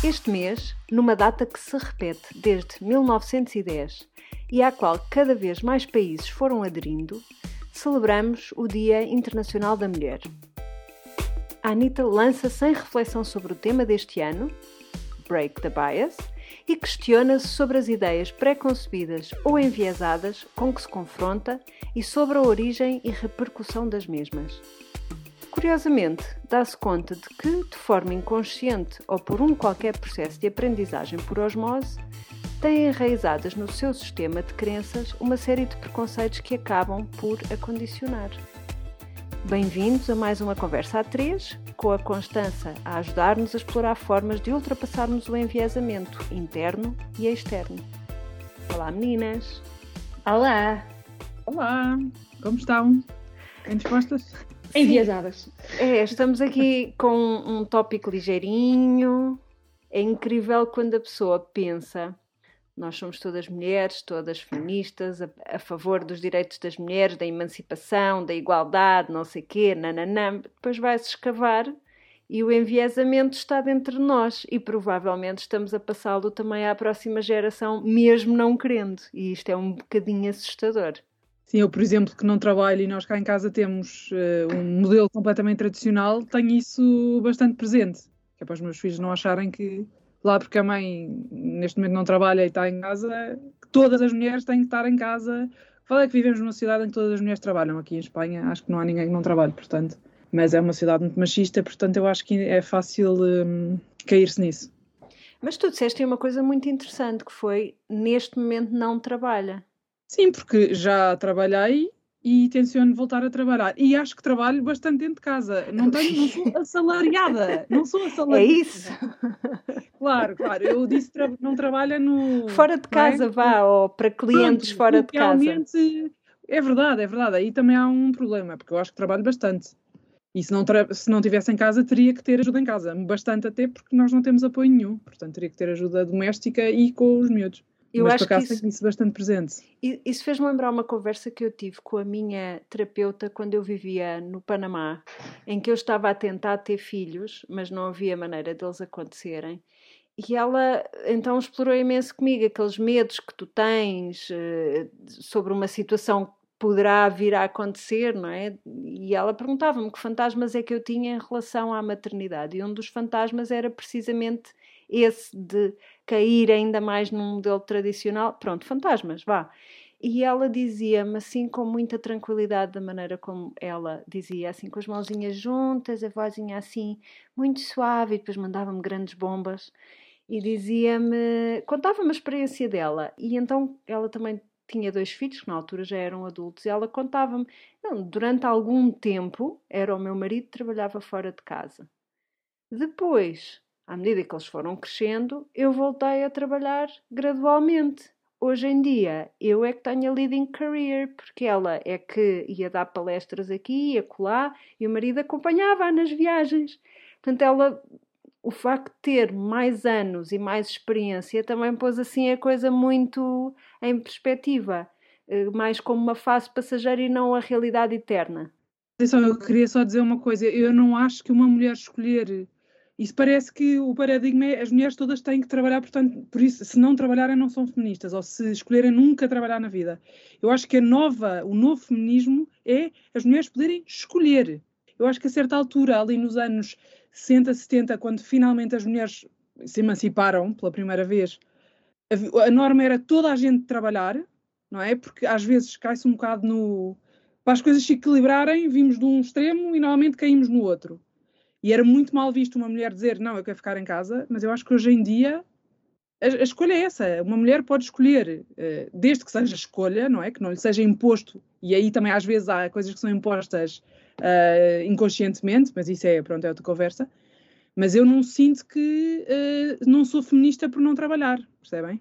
Este mês, numa data que se repete desde 1910 e à qual cada vez mais países foram aderindo, celebramos o Dia Internacional da Mulher. A Anitta lança sem reflexão sobre o tema deste ano, Break the Bias, e questiona-se sobre as ideias pré-concebidas ou enviesadas com que se confronta e sobre a origem e repercussão das mesmas. Curiosamente, dá-se conta de que, de forma inconsciente ou por um qualquer processo de aprendizagem por osmose, têm enraizadas no seu sistema de crenças uma série de preconceitos que acabam por a condicionar. Bem-vindos a mais uma Conversa a Três, com a Constança a ajudar-nos a explorar formas de ultrapassarmos o enviesamento interno e externo. Olá, meninas! Olá! Olá! Como estão? Bem dispostas? Enviesadas. Estamos aqui com um tópico ligeirinho. É incrível quando a pessoa pensa, nós somos todas mulheres, todas feministas, a favor dos direitos das mulheres, da emancipação, da igualdade, não sei o quê, nananã. Depois vai-se escavar e o enviesamento está dentro de nós e provavelmente estamos a passá-lo também à próxima geração, mesmo não querendo. E isto é um bocadinho assustador. Sim, eu, por exemplo, que não trabalho e nós cá em casa temos um modelo completamente tradicional, tenho isso bastante presente. Que é para os meus filhos não acharem que, lá porque a mãe neste momento não trabalha e está em casa, que todas as mulheres têm que estar em casa. Fala que vivemos numa cidade em que todas as mulheres trabalham. Aqui em Espanha acho que não há ninguém que não trabalhe, portanto. Mas é uma cidade muito machista, portanto eu acho que é fácil cair-se nisso. Mas tu disseste uma coisa muito interessante, que foi, neste momento não trabalha. Sim, porque já trabalhei e tenciono voltar a trabalhar. E acho que trabalho bastante dentro de casa. Não sou assalariada. Não sou assalariada. É isso? Claro. Eu disse não trabalha no... Fora de casa, ou para clientes. Pronto, fora de casa. Realmente, é verdade. Aí também há um problema, porque eu acho que trabalho bastante. E se não tivesse em casa, teria que ter ajuda em casa. Bastante até, porque nós não temos apoio nenhum. Portanto, teria que ter ajuda doméstica e com os miúdos. Mas por acaso tenho isso bastante presente. Isso fez-me lembrar uma conversa que eu tive com a minha terapeuta quando eu vivia no Panamá, em que eu estava a tentar ter filhos, mas não havia maneira deles acontecerem. E ela então explorou imenso comigo aqueles medos que tu tens sobre uma situação que poderá vir a acontecer, não é? E ela perguntava-me que fantasmas é que eu tinha em relação à maternidade. E um dos fantasmas era precisamente esse de cair ainda mais num modelo tradicional. Pronto, fantasmas, vá. E ela dizia-me assim com muita tranquilidade, da maneira como ela dizia, assim com as mãozinhas juntas, a vozinha assim muito suave, e depois mandava-me grandes bombas e dizia-me, contava-me a experiência dela. E então ela também tinha 2 filhos, que na altura já eram adultos, e ela contava-me, durante algum tempo era o meu marido que trabalhava fora de casa. Depois, à medida que eles foram crescendo, eu voltei a trabalhar gradualmente. Hoje em dia, eu é que tenho a leading career, porque ela é que ia dar palestras aqui e acolá, e o marido acompanhava-a nas viagens. Portanto, o facto de ter mais anos e mais experiência também pôs assim a coisa muito em perspectiva, mais como uma fase passageira e não a realidade eterna. Eu queria só dizer uma coisa, eu não acho que uma mulher escolher... Isso parece que o paradigma é as mulheres todas têm que trabalhar, portanto, por isso, se não trabalharem não são feministas, ou se escolherem nunca trabalhar na vida. Eu acho que o novo feminismo é as mulheres poderem escolher. Eu acho que a certa altura, ali nos anos 60, 70, quando finalmente as mulheres se emanciparam pela primeira vez, a norma era toda a gente trabalhar, não é? Porque às vezes cai-se um bocado para as coisas se equilibrarem, vimos de um extremo e normalmente caímos no outro. E era muito mal visto uma mulher dizer, não, eu quero ficar em casa, mas eu acho que hoje em dia a escolha é essa. Uma mulher pode escolher, desde que seja escolha, não é? Que não lhe seja imposto. E aí também às vezes há coisas que são impostas inconscientemente, mas isso é outra conversa. Mas eu não sinto que não sou feminista por não trabalhar, percebem?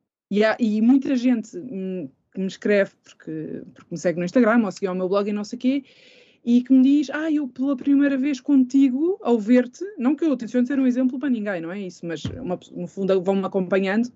E muita gente que me escreve porque me segue no Instagram ou seguiu ao meu blog e não sei o quê, e que me diz, eu pela primeira vez contigo, ao ver-te, não que eu tencione ser um exemplo para ninguém, não é isso, mas no fundo vão-me acompanhando,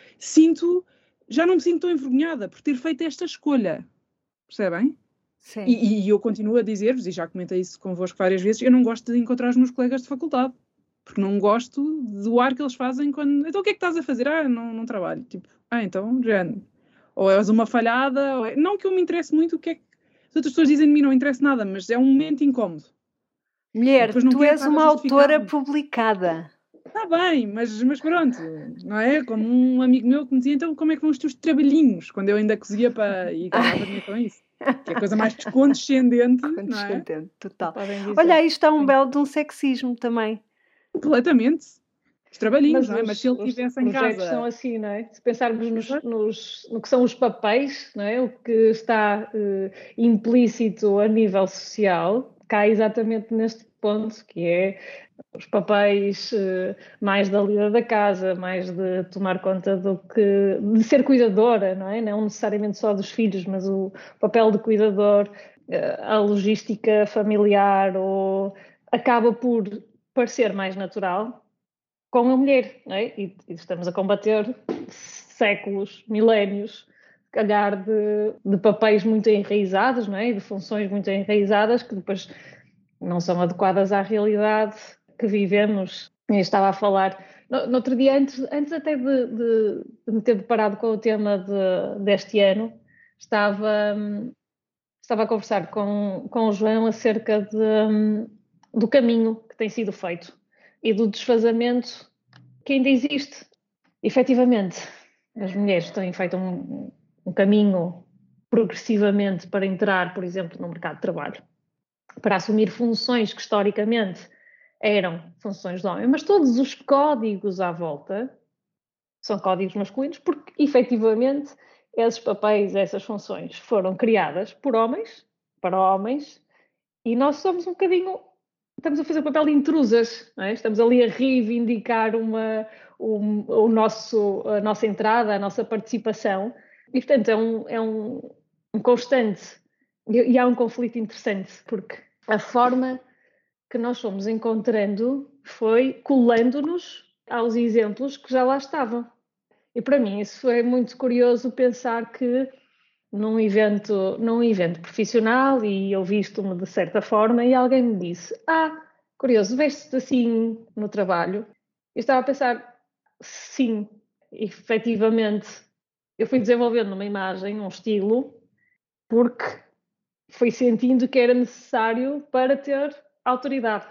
já não me sinto tão envergonhada por ter feito esta escolha, percebem? Sim. E eu continuo a dizer-vos, e já comentei isso convosco várias vezes, eu não gosto de encontrar os meus colegas de faculdade. porque não gosto do ar que eles fazem quando... Então o que é que estás a fazer? Não trabalho. Tipo, então, já... Ou és uma falhada, ou não que eu me interesse muito o que é que as outras pessoas dizem de mim, não interessa nada, mas é um momento incómodo. Mulher, tu és uma autora publicada. Está bem, mas pronto, não é? Como um amigo meu que me dizia, então como é que vão os teus trabalhinhos? Quando eu ainda cozia e ganhava dinheiro com isso. Que é a coisa mais descondescendente, não é? Total. Olha, aí está um belo de um sexismo também. Completamente. Os trabalhinhos, não é? Mas se ele estivesse em casa... Os projetos são assim, não é? Se pensarmos no que são os papéis, não é? O que está implícito a nível social, cai exatamente neste ponto, que é os papéis mais da lida da casa, mais de tomar conta de ser cuidadora, não é? Não necessariamente só dos filhos, mas o papel de cuidador, a logística familiar, ou acaba por parecer mais natural com a mulher, não é? E estamos a combater séculos, milénios, se calhar de papéis muito enraizados, não é? E de funções muito enraizadas que depois não são adequadas à realidade que vivemos. Eu estava a falar no outro dia, antes até de me ter deparado com o tema deste ano, estava a conversar com o João acerca do caminho que tem sido feito e do desfazamento que ainda existe. Efetivamente, as mulheres têm feito um caminho progressivamente para entrar, por exemplo, no mercado de trabalho, para assumir funções que historicamente eram funções de homem, mas todos os códigos à volta são códigos masculinos, porque efetivamente esses papéis, essas funções foram criadas por homens, para homens, e nós somos um bocadinho, estamos a fazer o papel de intrusas, não é? Estamos ali a reivindicar a nossa entrada, a nossa participação, e portanto é um constante, e há um conflito interessante, porque a forma que nós fomos encontrando foi colando-nos aos exemplos que já lá estavam. E para mim isso foi muito curioso pensar que num evento profissional, e eu visto-me de certa forma, e alguém me disse, curioso, vestes-te assim no trabalho? Eu estava a pensar, sim, efetivamente, eu fui desenvolvendo uma imagem, um estilo, porque fui sentindo que era necessário para ter autoridade.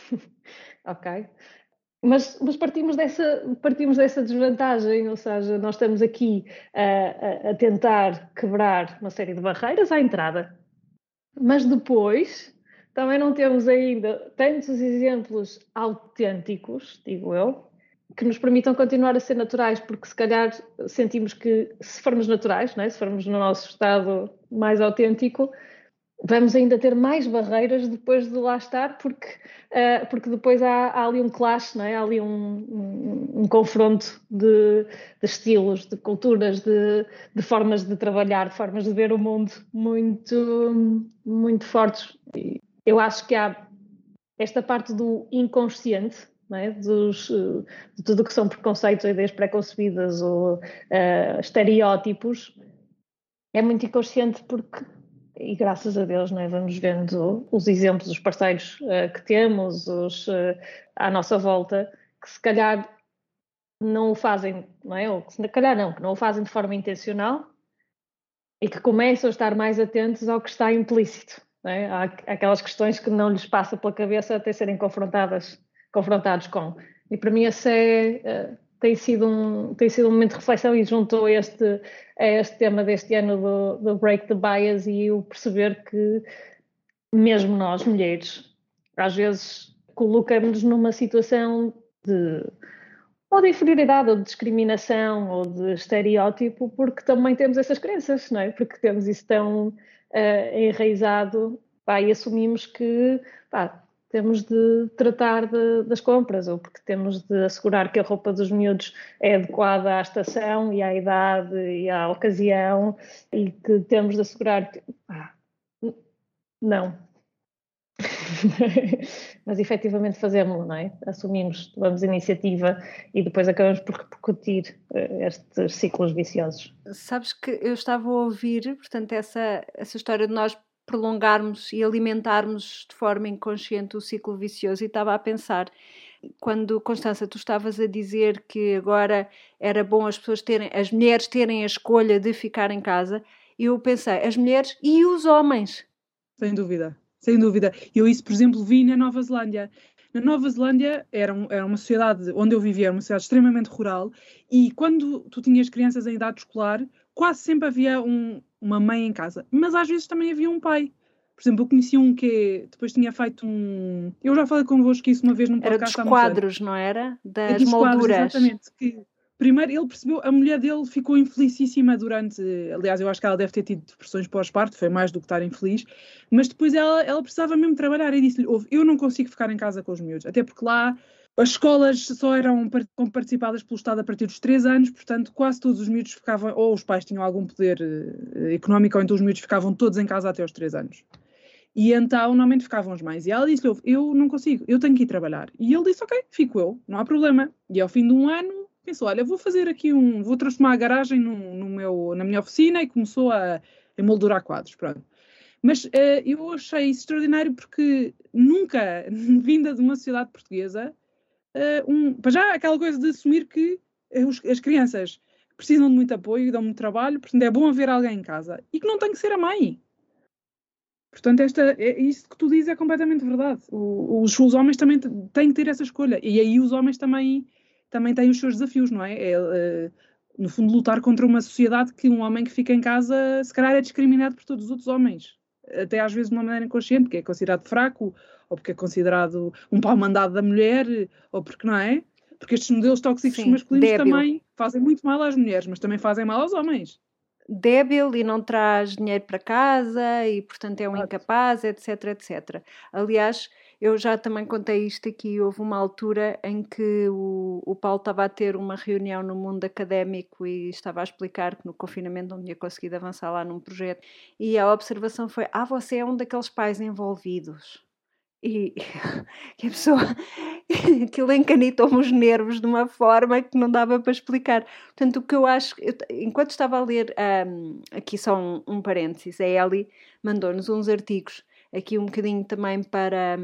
Ok? Mas partimos dessa desvantagem, ou seja, nós estamos aqui a tentar quebrar uma série de barreiras à entrada, mas depois também não temos ainda tantos exemplos autênticos, digo eu, que nos permitam continuar a ser naturais, porque se calhar sentimos que se formos naturais, não é? Se formos no nosso estado mais autêntico, vamos ainda ter mais barreiras depois de lá estar, porque depois há ali um clash, não é? Há ali um confronto de estilos, de culturas, de formas de trabalhar, de formas de ver o mundo muito, muito fortes. E eu acho que há esta parte do inconsciente, não é? De tudo o que são preconceitos ou ideias pré-concebidas ou estereótipos, é muito inconsciente porque, e graças a Deus, não é? Vamos vendo os exemplos, os parceiros que temos, à nossa volta, que se calhar não o fazem, não é? Ou que se calhar não, que não o fazem de forma intencional e que começam a estar mais atentos ao que está implícito, não é? Há aquelas questões que não lhes passa pela cabeça até serem confrontados com. E para mim esse tem sido um momento de reflexão, e juntou a este tema deste ano do Break the Bias, e o perceber que mesmo nós, mulheres, às vezes colocamos-nos numa situação ou de inferioridade, ou de discriminação, ou de estereótipo, porque também temos essas crenças, não é? Porque temos isso tão enraizado, e assumimos que temos de tratar das compras, ou porque temos de assegurar que a roupa dos miúdos é adequada à estação e à idade e à ocasião, e que temos de assegurar que... não. Mas efetivamente fazemos-lo, não é? Assumimos, tomamos iniciativa e depois acabamos por repercutir estes ciclos viciosos. Sabes que eu estava a ouvir, portanto, essa história de nós prolongarmos e alimentarmos de forma inconsciente o ciclo vicioso, e estava a pensar, quando, Constança, tu estavas a dizer que agora era bom as mulheres terem a escolha de ficar em casa, eu pensei, as mulheres e os homens. Sem dúvida, sem dúvida. Eu isso, por exemplo, vi na Nova Zelândia. Na Nova Zelândia era uma sociedade onde eu vivia, era uma sociedade extremamente rural, e quando tu tinhas crianças em idade escolar, quase sempre havia uma mãe em casa, mas às vezes também havia um pai. Por exemplo, eu conheci um que depois tinha feito um... Eu já falei convosco isso uma vez num podcast. Era dos quadros, não era? Das dos molduras. Quadros, exatamente. Que, primeiro ele percebeu, a mulher dele ficou infelicíssima durante... Aliás, eu acho que ela deve ter tido depressões pós-parto, foi mais do que estar infeliz. Mas depois ela precisava mesmo trabalhar e disse-lhe, eu não consigo ficar em casa com os miúdos, até porque lá as escolas só eram participadas pelo Estado a partir dos 3 anos, portanto quase todos os miúdos ficavam, ou os pais tinham algum poder económico, ou então os miúdos ficavam todos em casa até aos 3 anos. E então, normalmente ficavam as mães. E ela disse-lhe, eu não consigo, eu tenho que ir trabalhar. E ele disse, ok, fico eu, não há problema. E ao fim de um ano, pensou, olha, vou fazer aqui vou transformar a garagem na minha oficina, e começou a emoldurar quadros, pronto. Mas eu achei isso extraordinário porque nunca, vinda de uma sociedade portuguesa, para já aquela coisa de assumir que as crianças precisam de muito apoio e dão muito trabalho, portanto é bom haver alguém em casa. E que não tem que ser a mãe. Portanto, isso que tu dizes é completamente verdade. Os homens também têm que ter essa escolha. E aí os homens também têm os seus desafios, não é? No fundo, lutar contra uma sociedade que um homem que fica em casa, se calhar, é discriminado por todos os outros homens. Até às vezes de uma maneira inconsciente, porque é considerado fraco, ou porque é considerado um pau-mandado da mulher, ou porque não é? Porque estes modelos tóxicos masculinos débil. Também fazem muito mal às mulheres, mas também fazem mal aos homens. Débil e não traz dinheiro para casa e, portanto, é um incapaz, etc, etc. Aliás, eu já também contei isto aqui, houve uma altura em que o Paulo estava a ter uma reunião no mundo académico e estava a explicar que no confinamento não tinha conseguido avançar lá num projeto, e a observação foi, você é um daqueles pais envolvidos. E a pessoa, aquilo encanitou-me os nervos de uma forma que não dava para explicar. Portanto, o que eu acho, enquanto estava a ler, aqui só um parênteses, a Ellie mandou-nos uns artigos, aqui um bocadinho também para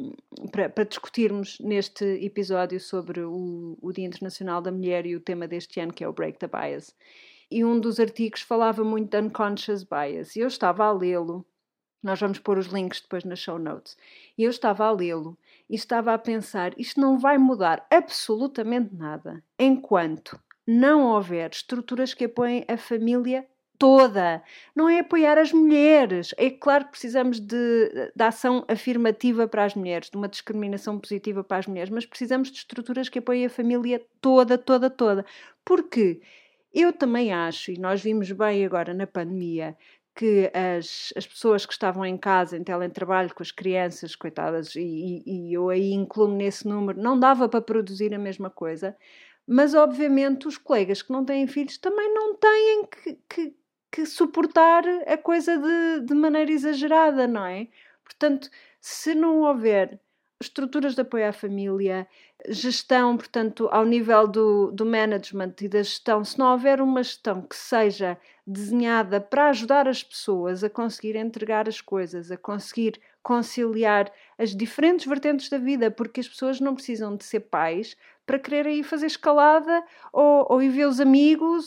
discutirmos neste episódio sobre o Dia Internacional da Mulher e o tema deste ano, que é o Break the Bias. E um dos artigos falava muito de unconscious bias, e eu estava a lê-lo. Nós vamos pôr os links depois nas show notes. E eu estava a lê-lo e estava a pensar, isto não vai mudar absolutamente nada enquanto não houver estruturas que apoiem a família toda. Não é apoiar as mulheres. É claro que precisamos de ação afirmativa para as mulheres, de uma discriminação positiva para as mulheres, mas precisamos de estruturas que apoiem a família toda, toda, toda. Porque eu também acho, e nós vimos bem agora na pandemia, que as pessoas que estavam em casa, em teletrabalho, com as crianças, coitadas, e eu aí incluo-me nesse número, não dava para produzir a mesma coisa, mas obviamente os colegas que não têm filhos também não têm que suportar a coisa de maneira exagerada, não é? Portanto, se não houver estruturas de apoio à família, gestão, portanto, ao nível do management e da gestão, se não houver uma gestão que seja desenhada para ajudar as pessoas a conseguir entregar as coisas, a conseguir conciliar as diferentes vertentes da vida, porque as pessoas não precisam de ser pais para quererem ir fazer escalada ou ir ver os amigos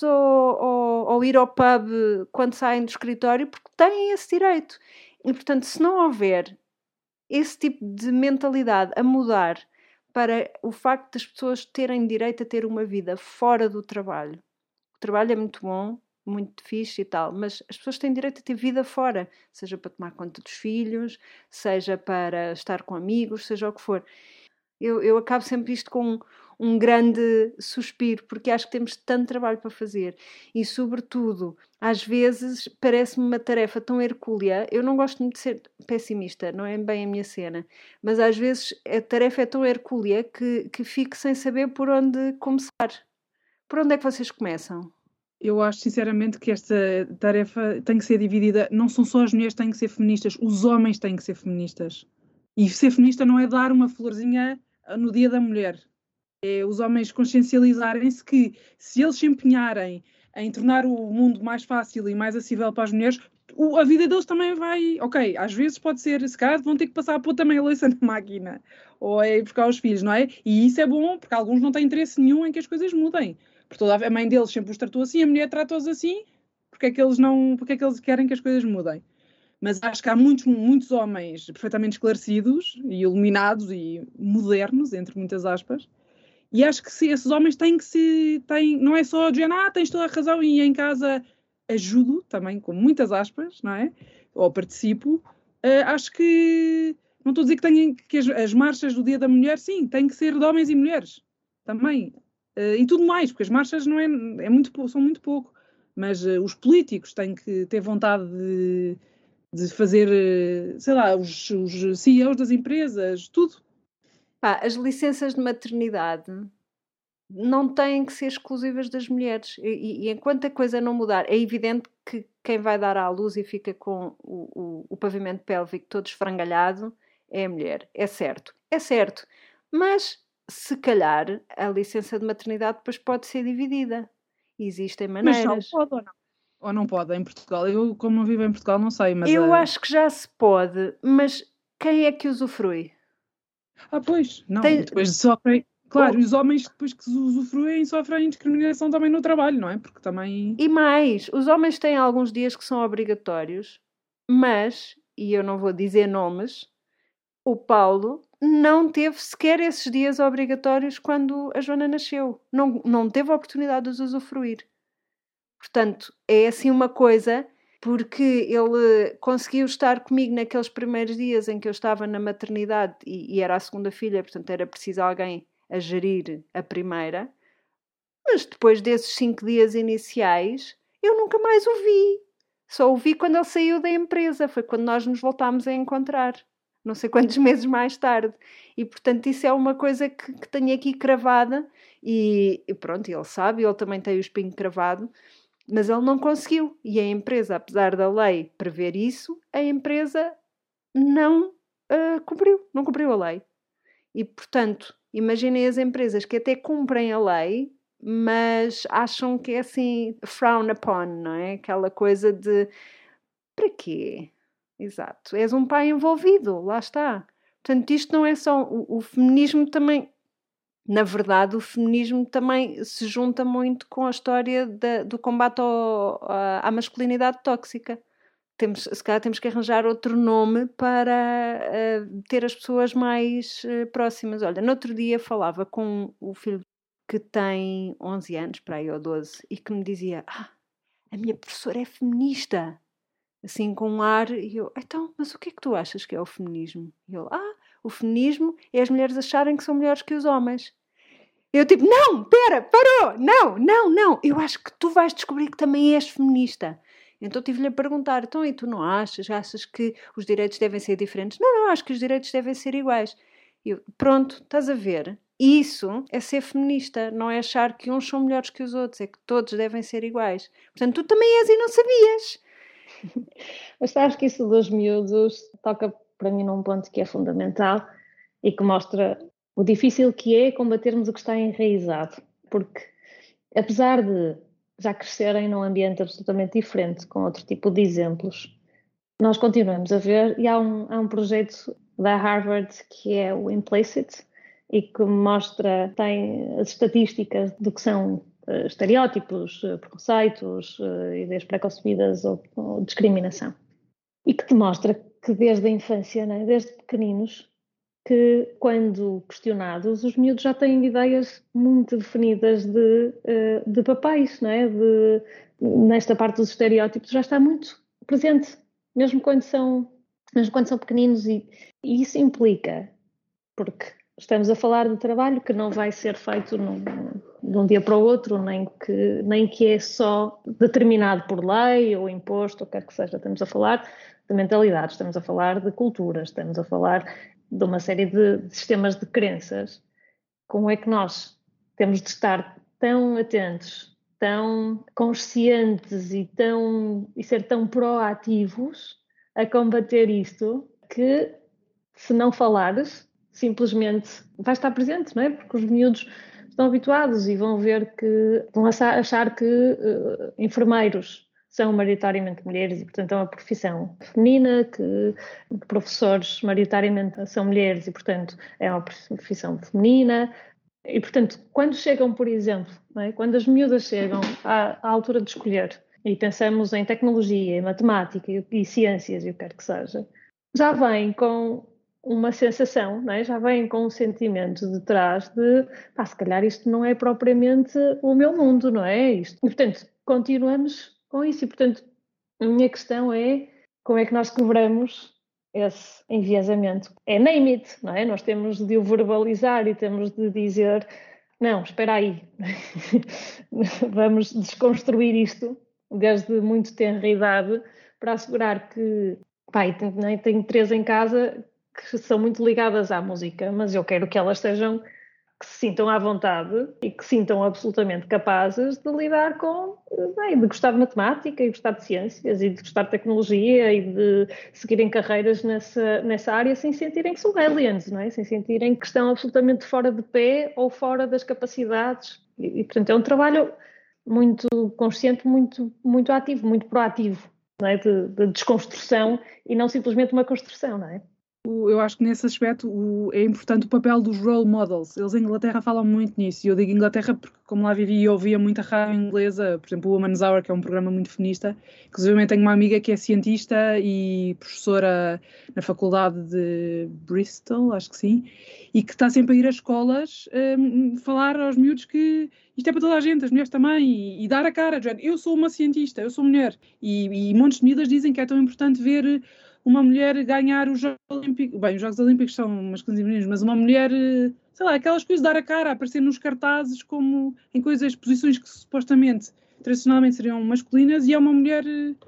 ou ir ao pub quando saem do escritório, porque têm esse direito. E, portanto, se não houver esse tipo de mentalidade a mudar para o facto das pessoas terem direito a ter uma vida fora do trabalho. O trabalho é muito bom, muito fixe e tal, mas as pessoas têm direito a ter vida fora, seja para tomar conta dos filhos, seja para estar com amigos, seja o que for. Eu acabo sempre isto com um grande suspiro, porque acho que temos tanto trabalho para fazer e, sobretudo, às vezes parece-me uma tarefa tão hercúlea. Eu não gosto muito de ser pessimista, não é bem a minha cena, mas às vezes a tarefa é tão hercúlea que fico sem saber por onde começar. Por onde é que vocês começam? Eu acho sinceramente que esta tarefa tem que ser dividida, não são só as mulheres que têm que ser feministas, os homens têm que ser feministas. E ser feminista não é dar uma florzinha no Dia da Mulher. É os homens consciencializarem-se que, se eles se empenharem em tornar o mundo mais fácil e mais acessível para as mulheres, a vida deles também vai... Ok, às vezes pode ser, se calhar vão ter que passar a pôr também a louça na máquina, ou é ir buscar os filhos, não é? E isso é bom, porque alguns não têm interesse nenhum em que as coisas mudem. Porque a mãe deles sempre os tratou assim, a mulher trata-os assim, porque é que eles querem que as coisas mudem? Mas acho que há muitos homens perfeitamente esclarecidos e iluminados e modernos, entre muitas aspas, e acho que esses homens não é só dizer, tens toda a razão e em casa ajudo também, com muitas aspas, não é? Ou participo. Acho que, não estou a dizer que as marchas do Dia da Mulher, sim, têm que ser de homens e mulheres, também. E tudo mais, porque as marchas não são muito pouco, mas os políticos têm que ter vontade de fazer, sei lá, os CEOs das empresas, tudo. As licenças de maternidade não têm que ser exclusivas das mulheres. E enquanto a coisa não mudar, é evidente que quem vai dar à luz e fica com o pavimento pélvico todo esfrangalhado é a mulher. É certo. É certo. Mas, se calhar, a licença de maternidade depois pode ser dividida. Existem maneiras. Mas já pode ou não? Ou não pode em Portugal? Eu, como não vivo em Portugal, não sei. Mas eu acho que já se pode, mas quem é que usufrui? Pois, não. Depois sofrem... Claro, os homens depois que usufruem sofrem discriminação também no trabalho, não é? Porque também... E mais, os homens têm alguns dias que são obrigatórios, mas, e eu não vou dizer nomes, o Paulo não teve sequer esses dias obrigatórios quando a Joana nasceu. Não teve a oportunidade de os usufruir. Portanto, é assim uma coisa, porque ele conseguiu estar comigo naqueles primeiros dias em que eu estava na maternidade e era a segunda filha, portanto era preciso alguém a gerir a primeira, mas depois desses 5 dias iniciais eu nunca mais o vi. Só o vi quando ele saiu da empresa, foi quando nós nos voltámos a encontrar, não sei quantos meses mais tarde. E portanto isso é uma coisa que tenho aqui cravada e pronto, ele sabe, ele também tem o espinho cravado, mas ele não conseguiu. E a empresa, apesar da lei prever isso, a empresa não cumpriu a lei. E portanto, imaginem as empresas que até cumprem a lei, mas acham que é assim, frown upon, não é? Aquela coisa de, para quê? Exato, és um pai envolvido, lá está. Portanto, isto não é só, o feminismo também, na verdade, o feminismo também se junta muito com a história do combate à masculinidade tóxica. Se calhar temos que arranjar outro nome para ter as pessoas mais próximas. Olha, no outro dia falava com o filho que tem 11 anos, para aí ou 12, e que me dizia, a minha professora é feminista. Assim, com um ar, e eu, então, mas o que é que tu achas que é o feminismo? E ele, o feminismo é as mulheres acharem que são melhores que os homens. Eu tipo, não, pera, parou, não, eu acho que tu vais descobrir que também és feminista. Então tive-lhe a perguntar, então e tu não achas que os direitos devem ser diferentes? Não, acho que os direitos devem ser iguais. Eu, pronto, estás a ver? Isso é ser feminista, não é achar que uns são melhores que os outros, é que todos devem ser iguais. Portanto, tu também és e não sabias. Mas sabes que isso dos miúdos toca para mim num ponto que é fundamental e que mostra o difícil que é combatermos o que está enraizado, porque apesar de já crescerem num ambiente absolutamente diferente, com outro tipo de exemplos, nós continuamos a ver, e há um projeto da Harvard que é o Implicit, e que tem as estatísticas do que são estereótipos, preconceitos, ideias preconcebidas ou discriminação. E que te mostra que desde a infância, né, desde pequeninos, que quando questionados, os miúdos já têm ideias muito definidas de papéis, não é? Nesta parte dos estereótipos já está muito presente, mesmo quando são pequeninos, e isso implica, porque estamos a falar de trabalho que não vai ser feito de um dia para o outro, nem que é só determinado por lei ou imposto, ou quer que seja. Estamos a falar de mentalidades, estamos a falar de culturas, estamos a falar de uma série de sistemas de crenças. Como é que nós temos de estar tão atentos, tão conscientes e ser tão proativos a combater isto, que se não falares, simplesmente vai estar presente, não é? Porque os miúdos estão habituados e vão ver vão achar que enfermeiros são maioritariamente mulheres e, portanto, é uma profissão feminina, que professores maioritariamente são mulheres e, portanto, é uma profissão feminina. E, portanto, quando chegam, por exemplo, não é? Quando as miúdas chegam à altura de escolher e pensamos em tecnologia, em matemática e ciências e o que quer que seja, já vêm com uma sensação, não é? Já vêm com um sentimento de trás de, pá, se calhar isto não é propriamente o meu mundo, não é? Isto. E, portanto, continuamos com isso. E, portanto, a minha questão é como é que nós quebramos esse enviesamento. É name it, não é? Nós temos de o verbalizar e temos de dizer, não, espera aí, vamos desconstruir isto desde muito tenra idade para assegurar que, pá, tenho 3 em casa que são muito ligadas à música, mas eu quero que elas sejam, que se sintam à vontade e que se sintam absolutamente capazes de lidar com, bem, de gostar de matemática e gostar de ciências e de gostar de tecnologia e de seguirem carreiras nessa área sem sentirem que são aliens, não é? Sem sentirem que estão absolutamente fora de pé ou fora das capacidades. E portanto, é um trabalho muito consciente, muito, muito ativo, muito proativo, não é? De desconstrução e não simplesmente uma construção, não é? Eu acho que nesse aspecto é importante o papel dos role models. Eles em Inglaterra falam muito nisso. E eu digo Inglaterra porque, como lá vivi e ouvia muita rádio inglesa, por exemplo, o Woman's Hour, que é um programa muito feminista. Inclusive, tenho uma amiga que é cientista e professora na faculdade de Bristol, acho que sim, e que está sempre a ir às escolas falar aos miúdos que isto é para toda a gente, as mulheres também, e dar a cara. Eu sou uma cientista, eu sou mulher. E montes de miúdas dizem que é tão importante ver uma mulher ganhar os Jogos Olímpicos. Bem, os Jogos Olímpicos são masculinos e femininos, mas uma mulher, sei lá, aquelas coisas de dar a cara, aparecer nos cartazes como em coisas, posições que supostamente, tradicionalmente seriam masculinas, e é uma mulher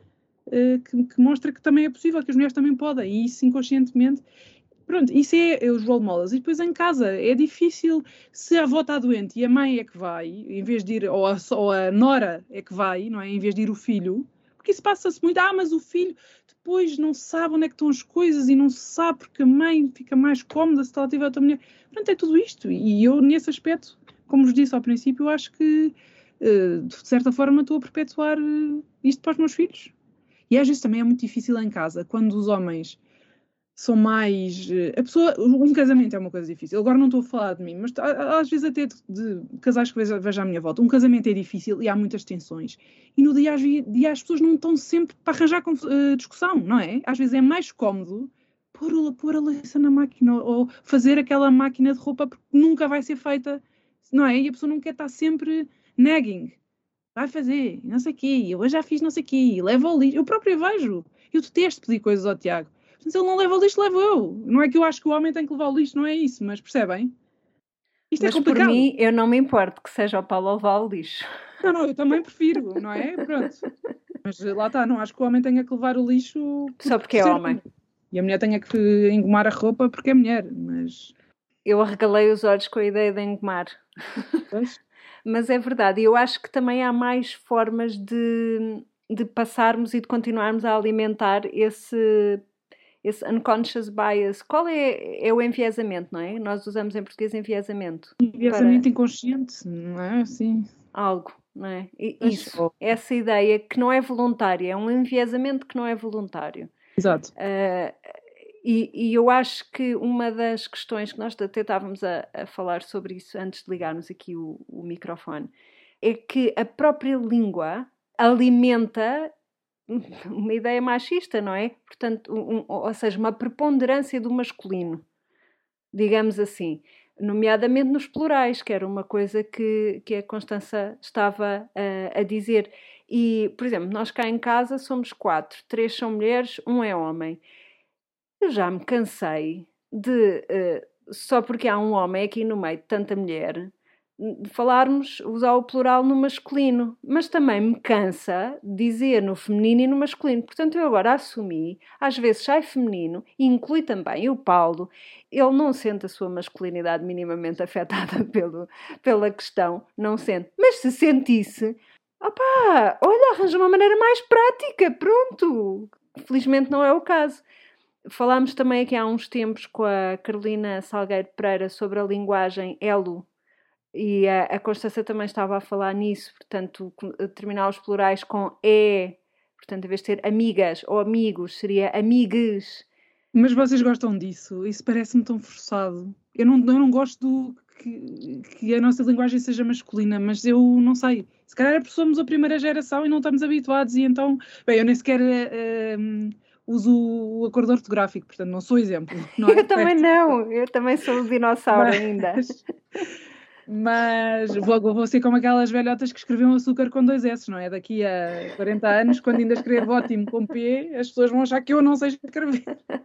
que mostra que também é possível, que as mulheres também podem, e isso inconscientemente. Pronto, isso é os role models. E depois em casa é difícil, se a avó está doente e a mãe é que vai, em vez de ir, ou a nora é que vai, não é? Em vez de ir o filho, porque isso passa-se muito, mas o filho depois não sabe onde é que estão as coisas e não sabe porque a mãe fica mais cómoda se ela tiver outra mulher. Pronto, é tudo isto. E eu, nesse aspecto, como vos disse ao princípio, eu acho que, de certa forma, estou a perpetuar isto para os meus filhos. E às vezes também é muito difícil em casa, quando os homens são mais... Um casamento é uma coisa difícil. Agora não estou a falar de mim, mas às vezes até de casais que vejo à minha volta. Um casamento é difícil e há muitas tensões. E no dia a dia as pessoas não estão sempre para arranjar discussão, não é? Às vezes é mais cómodo pôr a louça na máquina ou fazer aquela máquina de roupa porque nunca vai ser feita, não é? E a pessoa não quer estar sempre nagging. Vai fazer, não sei o quê. Eu já fiz não sei o quê. Leva ao lixo. Eu própria vejo. Eu detesto pedir coisas ao Tiago. Se ele não leva o lixo, levo eu. Não é que eu acho que o homem tem que levar o lixo, não é isso, mas percebem? Isto mas é complicado. Por mim, eu não me importo que seja o Paulo a levar o lixo. Não, eu também prefiro, não é? Pronto. Mas lá está, não acho que o homem tenha que levar o lixo... Só porque é homem. E a mulher tenha que engomar a roupa porque é mulher, mas... Eu arregalei os olhos com a ideia de engomar. Pois? Mas é verdade, eu acho que também há mais formas de passarmos e de continuarmos a alimentar esse unconscious bias. Qual é o enviesamento, não é? Nós usamos em português enviesamento. Enviesamento inconsciente, não é? Assim. Algo, não é? Isso, essa ideia que não é voluntária, é um enviesamento que não é voluntário. Exato. E eu acho que uma das questões que nós até estávamos a falar sobre isso antes de ligarmos aqui o microfone, é que a própria língua alimenta uma ideia machista, não é? Portanto, ou seja, uma preponderância do masculino, digamos assim, nomeadamente nos plurais, que era uma coisa que a Constança estava a dizer. E, por exemplo, nós cá em casa somos 4, 3 são mulheres, 1 é homem. Eu já me cansei de, só porque há um homem aqui no meio de tanta mulher, usar o plural no masculino, mas também me cansa dizer no feminino e no masculino. Portanto, eu agora assumi, às vezes sai feminino, e inclui também o Paulo. Ele não sente a sua masculinidade minimamente afetada pela questão, não sente. Mas se sentisse, opá, olha, arranja uma maneira mais prática, pronto. Felizmente não é o caso. Falámos também aqui há uns tempos com a Carolina Salgueiro Pereira sobre a linguagem elo, e a Constança também estava a falar nisso, portanto, terminar os plurais com Portanto, em vez de ser amigas ou amigos, seria amigues. Mas vocês gostam disso? Isso parece-me tão forçado. Eu não gosto que a nossa linguagem seja masculina, mas eu não sei. Se calhar é porque somos a primeira geração e não estamos habituados, e então... Bem, eu nem sequer uso o acordo ortográfico, portanto não sou exemplo. Não é? Eu também não, eu também sou um dinossauro ainda. Mas vou ser como aquelas velhotas que escreviam açúcar com 2 S, não é? Daqui a 40 anos, quando ainda escrever ótimo com P, as pessoas vão achar que eu não sei escrever.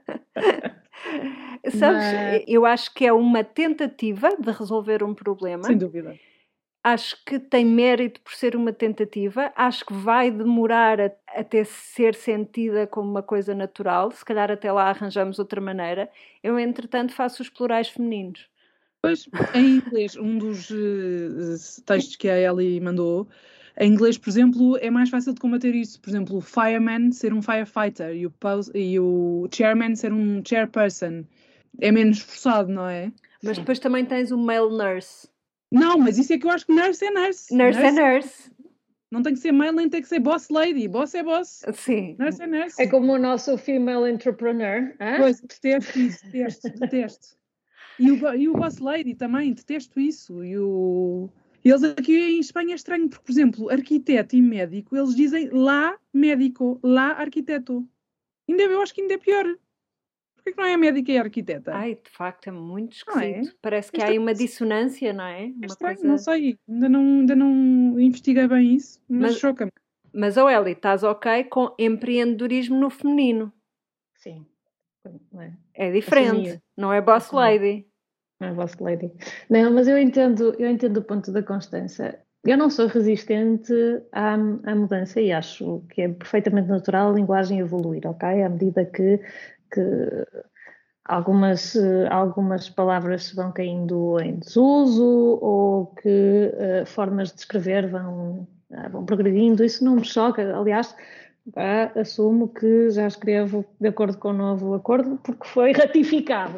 Sabes, eu acho que é uma tentativa de resolver um problema. Sem dúvida. Acho que tem mérito por ser uma tentativa. Acho que vai demorar até ser sentida como uma coisa natural. Se calhar até lá arranjamos outra maneira. Eu, entretanto, faço os plurais femininos. Pois, em inglês, um dos textos que a Ellie mandou, em inglês, por exemplo, é mais fácil de combater isso. Por exemplo, o fireman ser um firefighter e o chairman ser um chairperson. É menos forçado, não é? Mas depois também tens o male nurse. Não, mas isso é que eu acho que nurse é nurse. Nurse é nurse. Não tem que ser male, nem tem que ser boss lady. Boss é boss. Sim. Nurse é nurse. É como o nosso female entrepreneur. Hein? Pois, detesto isso, detesto. E o boss lady também, detesto isso. Eles aqui em Espanha é estranho, porque, por exemplo, arquiteto e médico, eles dizem lá médico, lá arquiteto. Eu acho que ainda é pior. Porquê que não é médica e arquiteta? Ai, de facto, é muito Não é? esquisito. Parece que há aí uma dissonância, não é? É estranho, não sei. Ainda não investiguei bem isso, mas choca-me. Mas, Ellie, estás ok com empreendedorismo no feminino? Sim. É diferente, não é boss lady. Não é boss lady. Não, mas eu entendo o ponto da Constança. Eu não sou resistente à mudança e acho que é perfeitamente natural a linguagem evoluir, ok? À medida que algumas palavras vão caindo em desuso ou que formas de escrever vão progredindo, isso não me choca. Aliás, assumo que já escrevo de acordo com o novo acordo porque foi ratificado.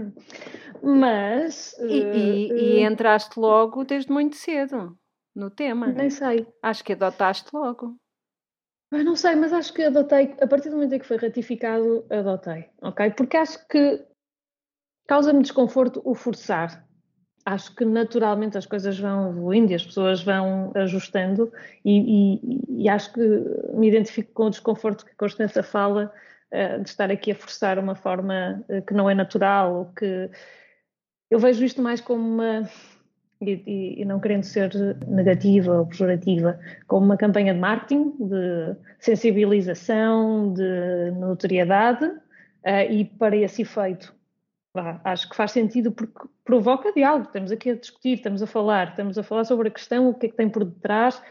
Mas... E entraste logo desde muito cedo no tema. Nem sei. Acho que adotaste logo. Não sei, mas acho que adotei, a partir do momento em que foi ratificado, adotei, ok? Porque acho que causa-me desconforto o forçar. Acho que naturalmente as coisas vão evoluindo e as pessoas vão ajustando e acho que me identifico com o desconforto que a Constança fala de estar aqui a forçar uma forma que não é natural, ou que eu vejo isto mais como uma, e não querendo ser negativa ou pejorativa, como uma campanha de marketing, de sensibilização, de notoriedade e para esse efeito. Acho que faz sentido porque provoca diálogo. Estamos aqui a discutir, estamos a falar sobre a questão, o que é que tem por detrás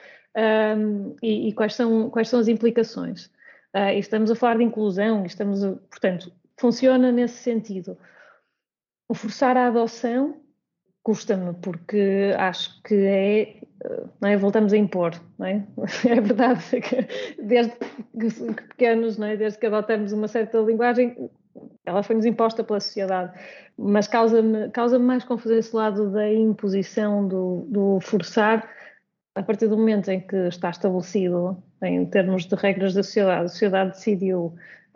e quais são as implicações. E estamos a falar de inclusão, portanto, funciona nesse sentido. O forçar a adoção custa-me, porque acho que não é? Voltamos a impor, não é? É verdade que desde pequenos, não é? Desde que adotamos uma certa linguagem, ela foi-nos imposta pela sociedade, mas causa-me mais confusão esse lado da imposição, do forçar, a partir do momento em que está estabelecido, em termos de regras da sociedade, a sociedade decidiu,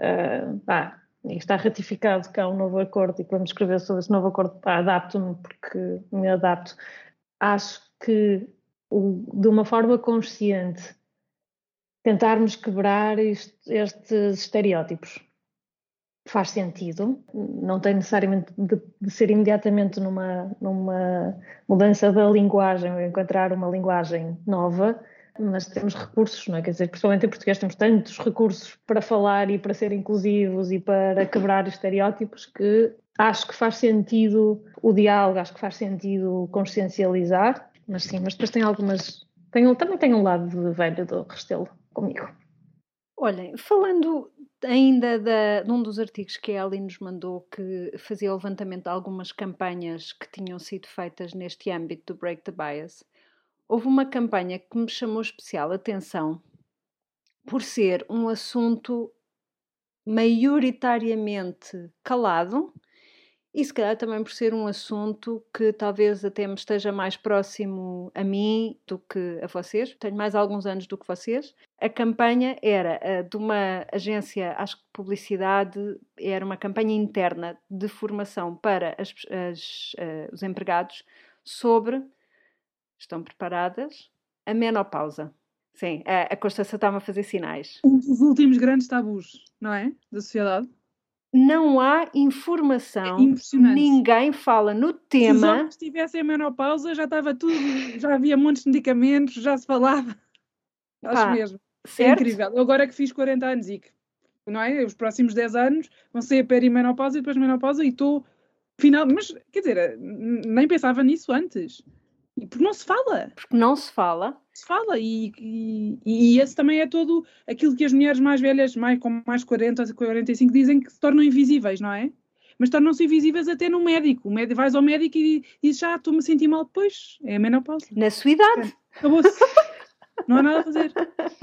e está ratificado que há um novo acordo e que vamos escrever sobre esse novo acordo, adapto-me porque me adapto. Acho que, de uma forma consciente, tentarmos quebrar estes estereótipos faz sentido, não tem necessariamente de ser imediatamente numa mudança da linguagem ou encontrar uma linguagem nova, mas temos recursos, não é? Quer dizer, principalmente em português temos tantos recursos para falar e para ser inclusivos e para quebrar estereótipos que acho que faz sentido o diálogo, acho que faz sentido consciencializar, mas sim, mas depois também tem um lado de velho do Restelo comigo. Olhem, falando ainda de um dos artigos que a Ellie nos mandou, que fazia o levantamento de algumas campanhas que tinham sido feitas neste âmbito do Break the Bias, houve uma campanha que me chamou especial atenção por ser um assunto maioritariamente calado E se calhar também por ser um assunto que talvez até me esteja mais próximo a mim do que a vocês. Tenho mais alguns anos do que vocês. A campanha era de uma agência, acho que de publicidade, era uma campanha interna de formação para os empregados sobre, estão preparadas, a menopausa. Sim, a Constança está-me a fazer sinais. Um dos últimos grandes tabus, não é? Da sociedade. Não há informação, É impressionante. ninguém fala no Se os tema. homens tivessem a menopausa, já estava tudo, já havia montes de medicamentos, já se falava. Acho mesmo. Certo? É incrível. Eu agora que fiz 40 anos e que, não é? Os próximos 10 anos vão ser a perimenopausa e depois menopausa e estou final. Mas, quer dizer, nem pensava nisso antes. Porque não se fala. Porque não se fala. Se fala e esse também é todo aquilo que as mulheres mais velhas, com mais 40, 45, dizem que se tornam invisíveis, não é? Mas tornam-se invisíveis até no médico. Vais ao médico e dizes, estou-me a sentir mal depois. É a menopausa. Na sua idade. Acabou-se. Não há nada a fazer.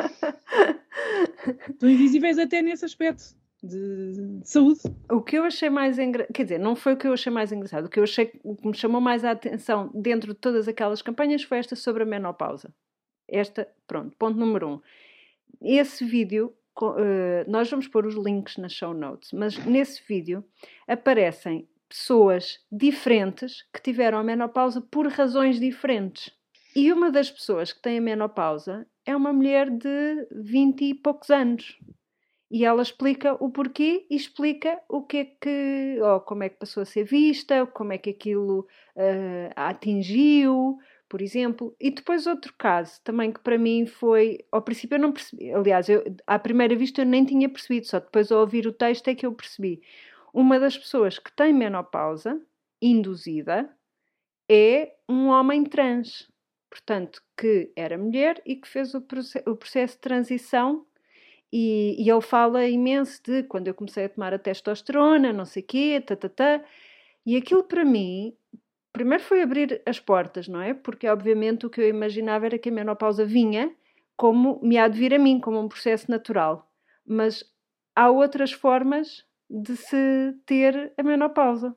Estão invisíveis até nesse aspecto de saúde. O que eu achei mais engraçado, quer dizer, não foi o que eu achei mais engraçado, o que me chamou mais a atenção dentro de todas aquelas campanhas foi esta sobre a menopausa. Esta, pronto, ponto número 1. Esse vídeo, nós vamos pôr os links nas show notes, mas nesse vídeo aparecem pessoas diferentes que tiveram a menopausa por razões diferentes. E uma das pessoas que tem a menopausa é uma mulher de 20 e poucos anos. E ela explica o porquê e explica o que é que, como é que passou a ser vista, como é que aquilo a atingiu, por exemplo. E depois outro caso, também que para mim foi, ao princípio eu não percebi, aliás, à primeira vista eu nem tinha percebido, só depois ao ouvir o texto é que eu percebi. Uma das pessoas que tem menopausa induzida é um homem trans, portanto, que era mulher e que fez o processo de transição. E ele fala imenso de quando eu comecei a tomar a testosterona, não sei o quê, e aquilo para mim, primeiro foi abrir as portas, não é? Porque obviamente o que eu imaginava era que a menopausa vinha como me há de vir a mim, como um processo natural. Mas há outras formas de se ter a menopausa.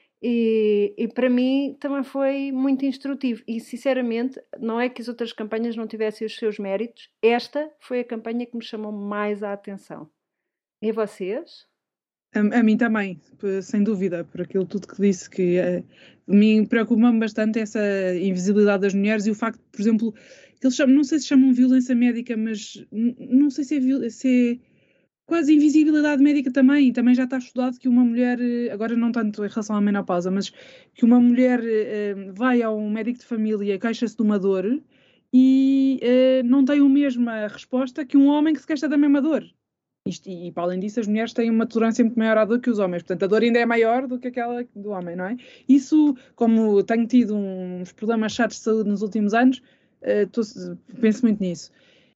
E para mim também foi muito instrutivo. E sinceramente, não é que as outras campanhas não tivessem os seus méritos, esta foi a campanha que me chamou mais a atenção. E a vocês? A mim também, sem dúvida, por aquilo tudo que disse, que me preocupa-me bastante essa invisibilidade das mulheres e o facto, por exemplo, que eles chamam, não sei se chamam violência médica, mas não sei se é quase invisibilidade médica também já está estudado que uma mulher, agora não tanto em relação à menopausa, mas que uma mulher vai ao médico de família, queixa-se de uma dor e não tem a mesma resposta que um homem que se queixa da mesma dor. E para além disso, as mulheres têm uma tolerância muito maior à dor que os homens, portanto a dor ainda é maior do que aquela do homem, não é? Isso, como tenho tido uns problemas chatos de saúde nos últimos anos, penso muito nisso.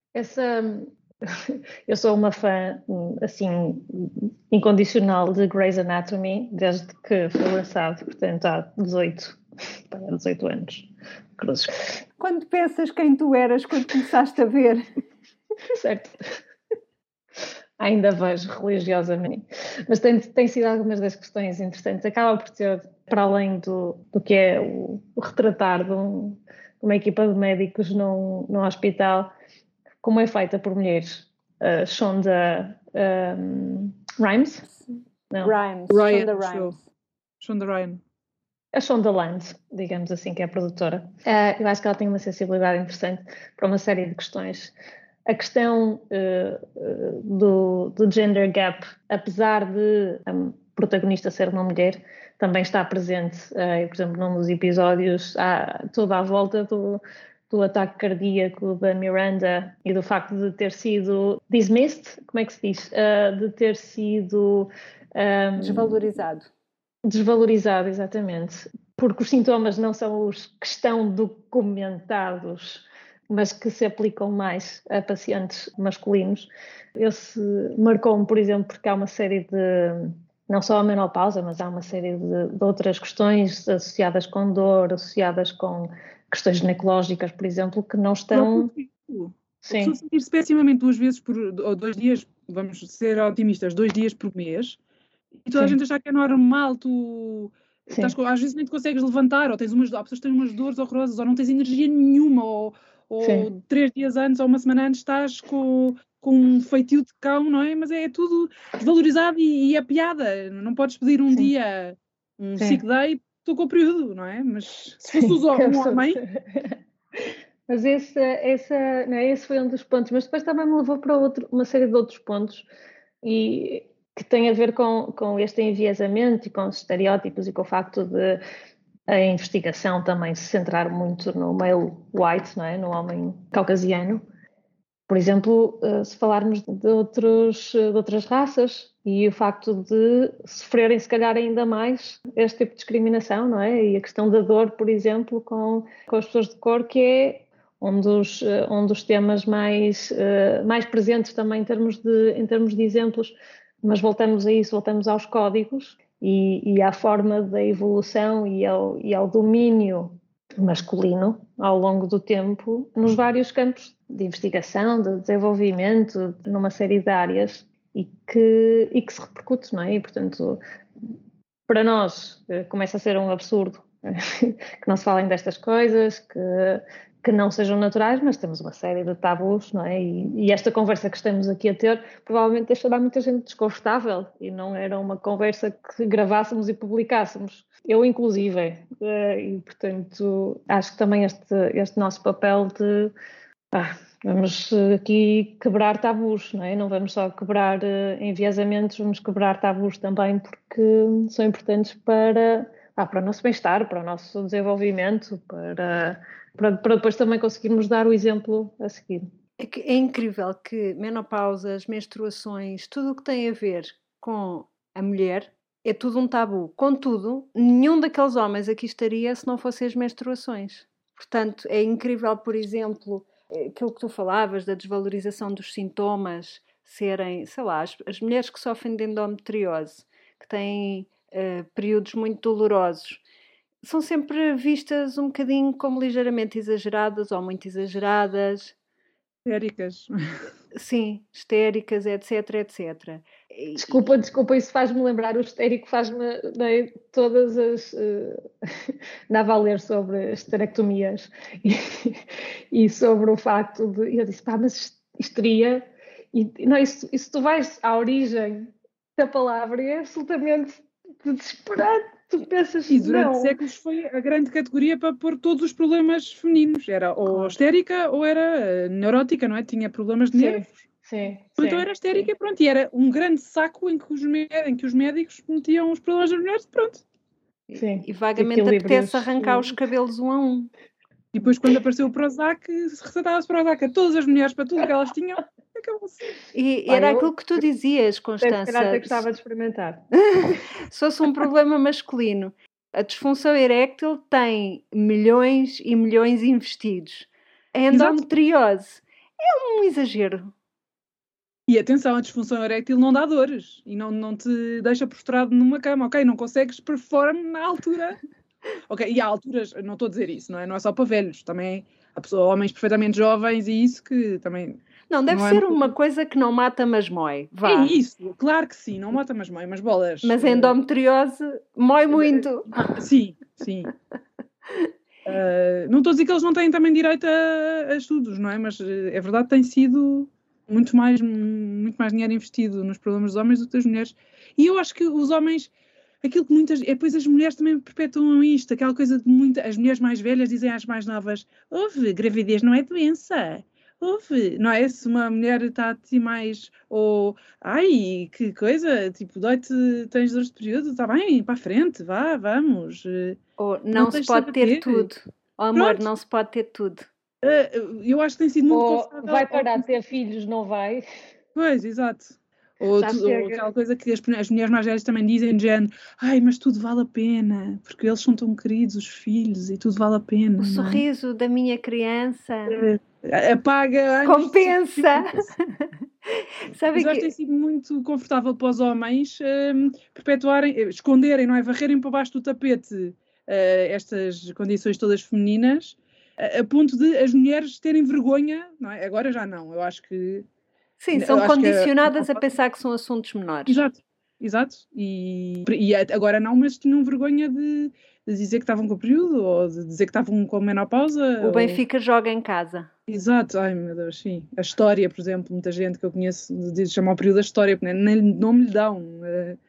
Eu sou uma fã, assim, incondicional de Grey's Anatomy, desde que foi lançado, portanto, há 18 anos. Cruzes. Quando pensas quem tu eras quando começaste a ver? Certo. Ainda vejo religiosamente. Mas tem sido algumas das questões interessantes. Acaba por ter, para além do que é o retratar de uma equipa de médicos num hospital, como é feita por mulheres. Shonda Rhimes? Não. Shonda Rhimes. A Shonda Land, digamos assim, que é a produtora. Eu acho que ela tem uma sensibilidade interessante para uma série de questões. A questão do gender gap, apesar de a protagonista ser uma mulher, também está presente, por exemplo, num dos episódios, toda à volta do ataque cardíaco da Miranda e do facto de ter sido dismissed, como é que se diz? De ter sido... Desvalorizado, exatamente. Porque os sintomas não são os que estão documentados, mas que se aplicam mais a pacientes masculinos. Esse marcou-me, por exemplo, porque há uma série de... Não só a menopausa, mas há uma série de outras questões associadas com dor, associadas com questões ginecológicas, por exemplo, que não estão... Sim. A pessoa sentir-se pessimamente 2 vezes ou 2 dias, vamos ser otimistas, 2 dias por mês, e toda a gente achar que é normal tu às vezes nem te consegues levantar, ou há pessoas que têm umas dores horrorosas, ou não tens energia nenhuma, ou 3 dias antes ou uma semana antes estás com um feitio de cão, não é? Mas é tudo desvalorizado e é piada. Não podes pedir um dia, um sick day, estou com o período, não é? Mas se fosse um homem... Mas esse foi um dos pontos, mas depois também me levou para uma série de outros pontos e que tem a ver com este enviesamento e com os estereótipos e com o facto de a investigação também se centrar muito no male white, não é? No homem caucasiano. Por exemplo, se falarmos de outras raças e o facto de sofrerem, se calhar, ainda mais este tipo de discriminação, não é? E a questão da dor, por exemplo, com as pessoas de cor, que é um dos temas mais presentes também em termos de exemplos. Mas voltamos a isso, voltamos aos códigos e à forma da evolução e ao domínio masculino ao longo do tempo nos vários campos de investigação, de desenvolvimento, numa série de áreas e que se repercute, não é? E, portanto, para nós começa a ser um absurdo que não se falem destas coisas, que não sejam naturais, mas temos uma série de tabus, não é? E esta conversa que estamos aqui a ter provavelmente deixará muita gente desconfortável e não era uma conversa que gravássemos e publicássemos. Eu, inclusive, e portanto, acho que também este nosso papel de vamos aqui quebrar tabus, não é? Não vamos só quebrar enviesamentos, vamos quebrar tabus também porque são importantes para o nosso bem-estar, para o nosso desenvolvimento, para depois também conseguirmos dar o exemplo a seguir. É incrível que menopausas, menstruações, tudo o que tem a ver com a mulher é tudo um tabu. Contudo, nenhum daqueles homens aqui estaria se não fossem as menstruações. Portanto, é incrível, por exemplo, aquilo que tu falavas da desvalorização dos sintomas serem, sei lá, as mulheres que sofrem de endometriose, que têm períodos muito dolorosos, são sempre vistas um bocadinho como ligeiramente exageradas ou muito exageradas. Histéricas. Sim, histéricas, etc, etc. Desculpa, isso faz-me lembrar, o histérico faz-me todas as... dava a ler sobre esterectomias e sobre o facto de... Eu disse, mas histeria... Não, isso tu vais à origem da palavra e é absolutamente desesperante. Tu pensas, e durante séculos foi a grande categoria para pôr todos os problemas femininos. Era ou histérica ou era neurótica, não é? Tinha problemas de nervos. Então era histérica, pronto. E era um grande saco em que os médicos metiam os problemas das mulheres, pronto. Sim. E vagamente apetece arrancar os cabelos um a um. E depois, quando apareceu o Prozac, se recetava-se Prozac a todas as mulheres para tudo que elas tinham, acabou-se. E era aquilo que tu dizias, Constança. Se calhar até gostava de experimentar. Se fosse um problema masculino, a disfunção eréctil tem milhões e milhões investidos. A endometriose é um exagero. E atenção, a disfunção eréctil não dá dores e não te deixa prostrado numa cama, ok? Não consegues perform na altura. Ok, e há alturas, não estou a dizer isso, não é só para velhos, também há homens perfeitamente jovens e isso que também... Não, deve ser uma coisa que não mata, mas mói. Vá. É isso, claro que sim, não mata, mas mói, mas bolas. Mas a endometriose mói muito. Sim. Não estou a dizer que eles não têm também direito a estudos, não é? Mas é verdade que tem sido muito mais dinheiro investido nos problemas dos homens do que das mulheres. E eu acho que os homens... Aquilo que depois as mulheres também perpetuam isto, aquela coisa de as mulheres mais velhas dizem às mais novas, gravidez não é doença, não é? Se uma mulher está assim mais, ou, que coisa, tipo, tens dores de período, está bem, para a frente, vamos. Ou não se pode ter tudo, amor, não se pode ter tudo. Eu acho que tem sido muito confortável. Vai parar de ter filhos, não vai? Pois, exato. Ou aquela coisa que as mulheres mais velhas também dizem de género, mas tudo vale a pena, porque eles são tão queridos, os filhos, e tudo vale a pena. O sorriso da minha criança apaga compensa. Sabe, mas acho que tem sido muito confortável para os homens perpetuarem, esconderem, não é? Varrerem para baixo do tapete estas condições todas femininas, a ponto de as mulheres terem vergonha, não é? Agora já não, eu acho que... Sim, são condicionadas a pensar que são assuntos menores. Exato. exato. E agora não, mas tinham vergonha de dizer que estavam com o período, ou de dizer que estavam com a menopausa. O Benfica joga em casa. Exato, ai meu Deus, sim. A história, por exemplo, muita gente que eu conheço diz chamar o período da história, porque nem nome lhe dão.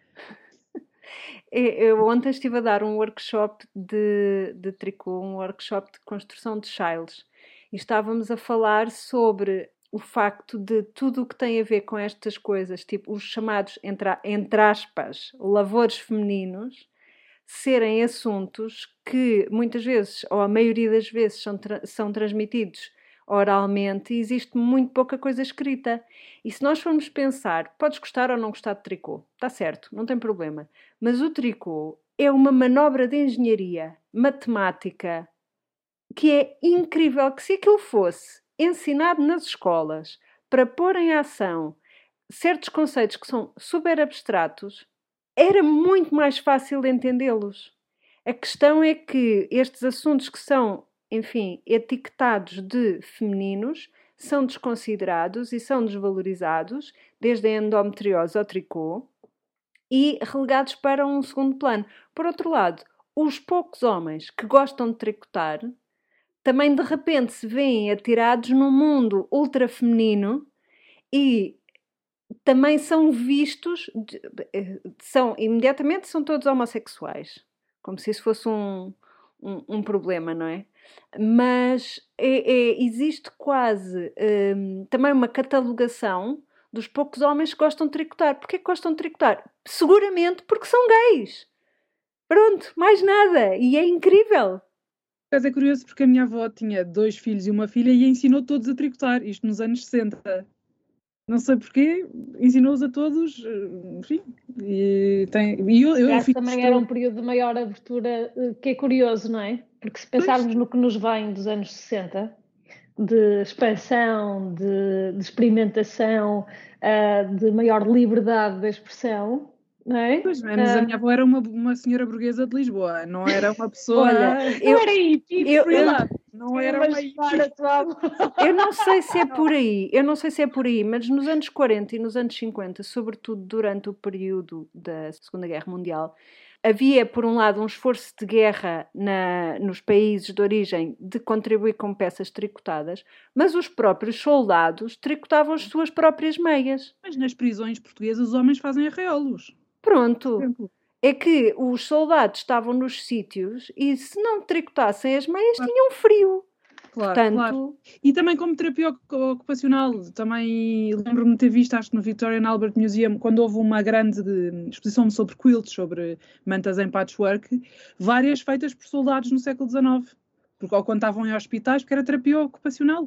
Eu ontem estive a dar um workshop de tricô, um workshop de construção de chales. E estávamos a falar sobre o facto de tudo o que tem a ver com estas coisas, tipo os chamados, entre aspas, lavores femininos, serem assuntos que muitas vezes, ou a maioria das vezes, são transmitidos oralmente e existe muito pouca coisa escrita. E se nós formos pensar, podes gostar ou não gostar de tricô, está certo, não tem problema. Mas o tricô é uma manobra de engenharia, matemática, que é incrível, que se aquilo fosse ensinado nas escolas para pôr em ação certos conceitos que são super abstratos, era muito mais fácil de entendê-los. A questão é que estes assuntos que são, enfim, etiquetados de femininos, são desconsiderados e são desvalorizados, desde a endometriose ao tricô, e relegados para um segundo plano. Por outro lado, os poucos homens que gostam de tricotar também de repente se veem atirados num mundo ultra feminino e também são vistos, imediatamente são todos homossexuais, como se isso fosse um problema, não é? Mas existe quase também uma catalogação dos poucos homens que gostam de tricotar. Porquê que gostam de tricotar? Seguramente porque são gays. Pronto, mais nada. E é incrível. Mas é curioso porque a minha avó tinha 2 filhos e uma filha e ensinou todos a tricotar, isto nos anos 60. Não sei porquê, ensinou-os a todos, enfim. E eu fico também era um período de maior abertura, que é curioso, não é? Porque se pensarmos no que nos vem dos anos 60, de expansão, de experimentação, de maior liberdade de expressão, não é? Pois, mas a minha avó era uma senhora burguesa de Lisboa, não era uma pessoa... Olha, eu era hippie, não era uma hippie. Eu não sei se é por aí, mas nos anos 40 e nos anos 50, sobretudo durante o período da Segunda Guerra Mundial, havia, por um lado, um esforço de guerra nos países de origem de contribuir com peças tricotadas, mas os próprios soldados tricotavam as suas próprias meias. Mas nas prisões portuguesas os homens fazem arreolos. Pronto. É que os soldados estavam nos sítios e se não tricotassem as meias tinham frio. Claro, portanto... claro. E também como terapia ocupacional, também lembro-me de ter visto, acho que no Victorian Albert Museum, quando houve uma grande exposição sobre quilts, sobre mantas em patchwork, várias feitas por soldados no século XIX, porque ou quando estavam em hospitais, porque era terapia ocupacional.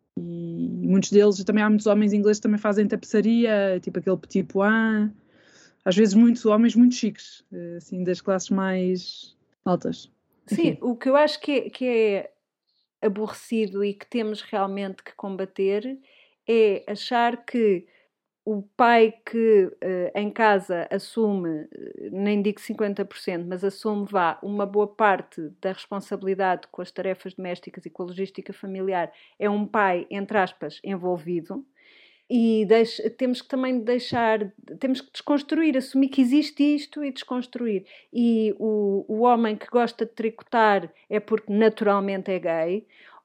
E muitos deles, também há muitos homens ingleses que também fazem tapeçaria, tipo aquele petit point, às vezes muitos homens muito chiques, assim, das classes mais altas. Sim, o que eu acho que é aborrecido e que temos realmente que combater é achar que o pai que em casa assume, nem digo 50%, mas assume uma boa parte da responsabilidade com as tarefas domésticas e com a logística familiar, é um pai, entre aspas, envolvido. E temos que também temos que desconstruir, assumir que existe isto e desconstruir. E o homem que gosta de tricotar é porque naturalmente é gay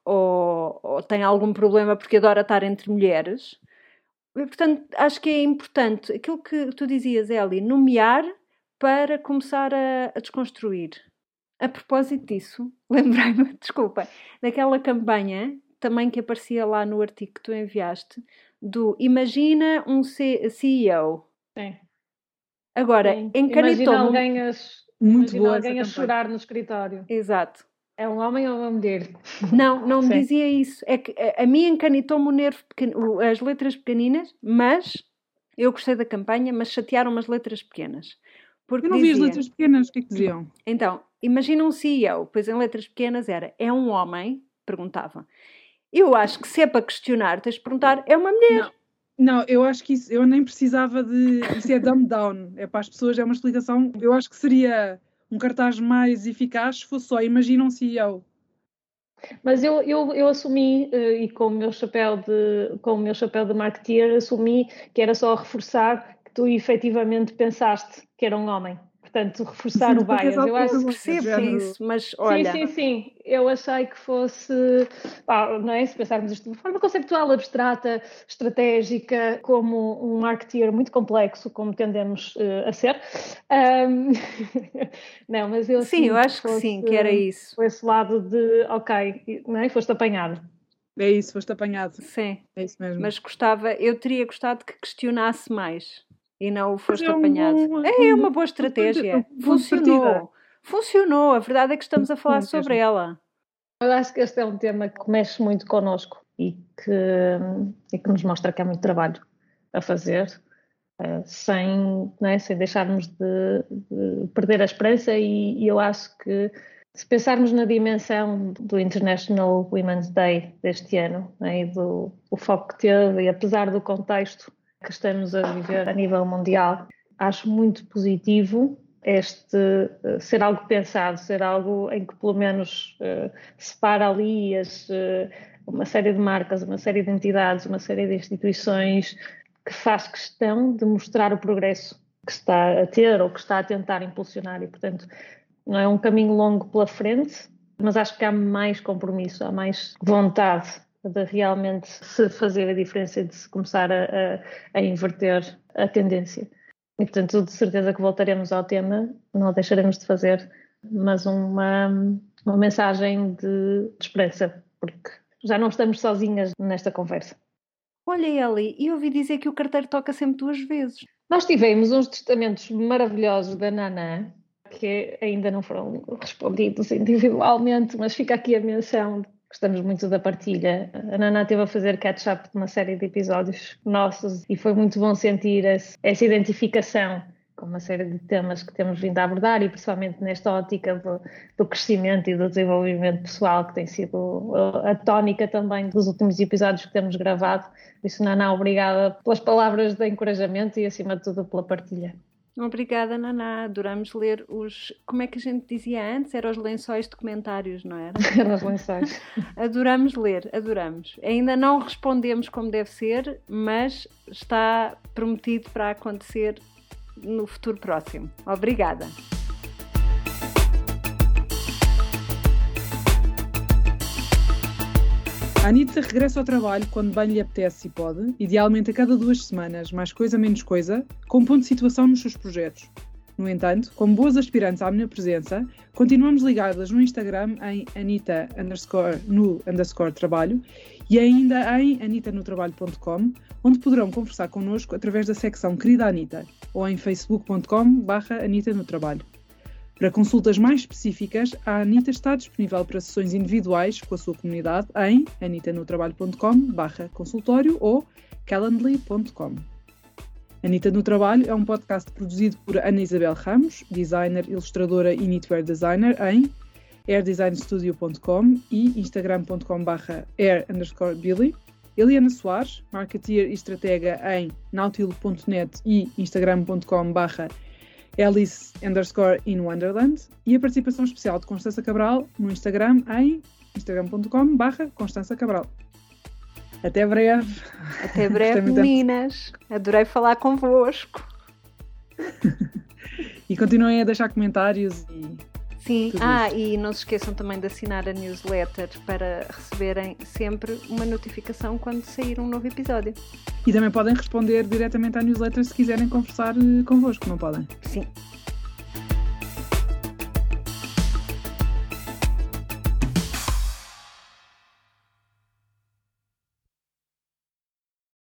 ou tem algum problema porque adora estar entre mulheres. E, portanto, acho que é importante aquilo que tu dizias, Eli, nomear para começar a desconstruir. A propósito disso, lembrei-me, desculpa, daquela campanha também que aparecia lá no artigo que tu enviaste, do imagina um CEO. Sim. Agora, encanitou-me... Imagina alguém a chorar no escritório. Exato. É um homem ou uma mulher? Não me dizia isso. É que a mim encanitou-me o nervo as letras pequeninas, mas eu gostei da campanha, mas chatearam-me as letras pequenas. Porque eu não vi as letras pequenas, o que é que diziam? Então, imagina um CEO, pois em letras pequenas é um homem, perguntava. Eu acho que se é para questionar, tens de perguntar, é uma mulher. Não, eu acho que isso, eu nem precisava de... Isso é dumb down, é para as pessoas, é uma explicação. Eu acho que seria um cartaz mais eficaz se fosse só, imagina um CEO. Mas eu assumi, e com o meu chapéu de marketeer, assumi que era só reforçar que tu efetivamente pensaste que era um homem. Portanto, reforçar o bias. Eu acho que percebo isso, mas olha... Sim. Eu achei que fosse, não é? Se pensarmos isto de forma conceptual, abstrata, estratégica, como um marketeer muito complexo, como tendemos a ser. Não, mas eu sim, eu acho que sim, que era isso. Esse lado de, ok, não é? Foste apanhado. É isso, foste apanhado. Sim, é isso mesmo. Mas eu teria gostado que questionasse mais. E não o foste apanhado. É uma boa estratégia. Funcionou. A verdade é que estamos a falar sobre ela. Eu acho que este é um tema que mexe muito connosco e que nos mostra que há muito trabalho a fazer, sem deixarmos de perder a esperança. E eu acho que, se pensarmos na dimensão do International Women's Day deste ano, e do foco que teve, e apesar do contexto que estamos a viver a nível mundial, acho muito positivo este ser algo pensado, ser algo em que pelo menos separa ali uma série de marcas, uma série de entidades, uma série de instituições, que faz questão de mostrar o progresso que está a ter ou que está a tentar impulsionar. E, portanto, não é um caminho longo pela frente, mas acho que há mais compromisso, há mais vontade de realmente se fazer a diferença e de se começar a inverter a tendência. E, portanto, de certeza que voltaremos ao tema, não deixaremos de fazer, mas uma mensagem de esperança, porque já não estamos sozinhas nesta conversa. Olha, Eli, e ouvi dizer que o carteiro toca sempre 2 vezes. Nós tivemos uns testamentos maravilhosos da Naná, que ainda não foram respondidos individualmente, mas fica aqui a menção. Gostamos muito da partilha. A Naná esteve a fazer catch-up de uma série de episódios nossos e foi muito bom sentir essa identificação com uma série de temas que temos vindo a abordar, e principalmente nesta ótica do crescimento e do desenvolvimento pessoal, que tem sido a tónica também dos últimos episódios que temos gravado. Por isso, Naná, obrigada pelas palavras de encorajamento e, acima de tudo, pela partilha. Obrigada, Naná. Adoramos ler como é que a gente dizia antes? Eram os lençóis de comentários, não era? Eram os lençóis. Adoramos ler, adoramos. Ainda não respondemos como deve ser, mas está prometido para acontecer no futuro próximo. Obrigada. A Anitta regressa ao trabalho quando bem lhe apetece e pode, idealmente a cada 2 semanas, mais coisa menos coisa, com ponto de situação nos seus projetos. No entanto, como boas aspirantes à minha presença, continuamos ligadas no Instagram em Anita_no_trabalho e ainda em anitanotrabalho.com, onde poderão conversar connosco através da secção Querida Anitta, ou em facebook.com/anitanotrabalho. Para consultas mais específicas, a Anitta está disponível para sessões individuais com a sua comunidade em anitanotrabalho.com/consultório ou calendly.com. Anitta no Trabalho é um podcast produzido por Ana Isabel Ramos, designer, ilustradora e knitwear designer em airdesignstudio.com e instagram.com/air_billy. Eliana Soares, marketeer e estratega em nautilo.net e instagram.com/Alice_in Wonderland, e a participação especial de Constança Cabral no Instagram em instagram.com/Constança Cabral. Até breve. Até breve, meninas. Adorei falar convosco. E continuem a deixar comentários e... Sim, e não se esqueçam também de assinar a newsletter para receberem sempre uma notificação quando sair um novo episódio. E também podem responder diretamente à newsletter se quiserem conversar convosco, não podem? Sim.